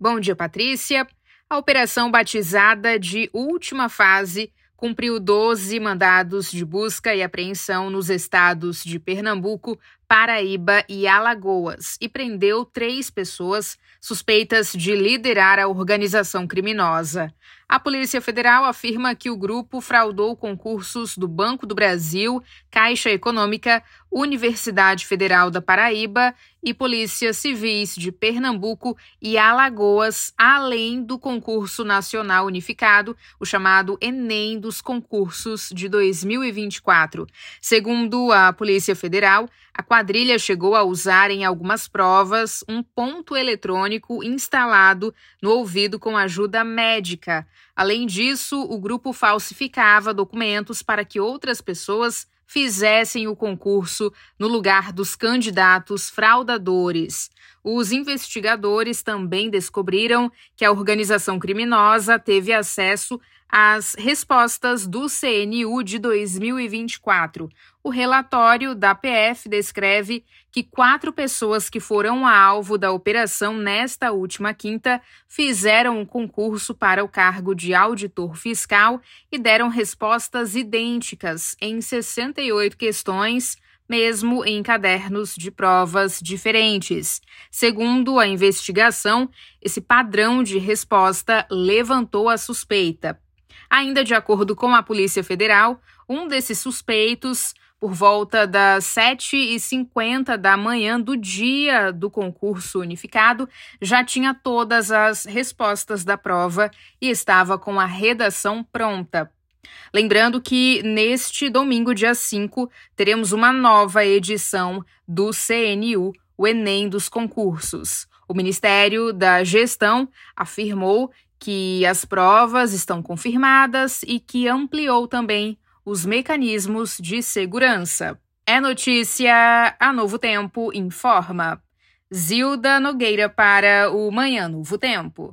Bom dia, Patrícia. A operação batizada de Última Fase cumpriu 12 mandados de busca e apreensão nos estados de Pernambuco, Paraíba e Alagoas e prendeu 3 pessoas suspeitas de liderar a organização criminosa. A Polícia Federal afirma que o grupo fraudou concursos do Banco do Brasil, Caixa Econômica, Universidade Federal da Paraíba e Polícias Civis de Pernambuco e Alagoas, além do concurso nacional unificado, o chamado Enem dos concursos de 2024. Segundo a Polícia Federal, a quadrilha chegou a usar em algumas provas um ponto eletrônico instalado no ouvido com ajuda médica. Além disso, o grupo falsificava documentos para que outras pessoas fizessem o concurso no lugar dos candidatos fraudadores. Os investigadores também descobriram que a organização criminosa teve acesso às respostas do CNU de 2024. O relatório da PF descreve que 4 pessoas que foram alvo da operação nesta última quinta fizeram um concurso para o cargo de auditor fiscal e deram respostas idênticas em 68 questões, mesmo em cadernos de provas diferentes. Segundo a investigação, esse padrão de resposta levantou a suspeita. Ainda de acordo com a Polícia Federal, um desses suspeitos, por volta das 7h50 da manhã do dia do concurso unificado, já tinha todas as respostas da prova e estava com a redação pronta. Lembrando que neste domingo, dia 5, teremos uma nova edição do CNU, o Enem dos concursos. O Ministério da Gestão afirmou que as provas estão confirmadas e que ampliou também os mecanismos de segurança. É notícia, a Novo Tempo informa. Zilda Nogueira para o Manhã Novo Tempo.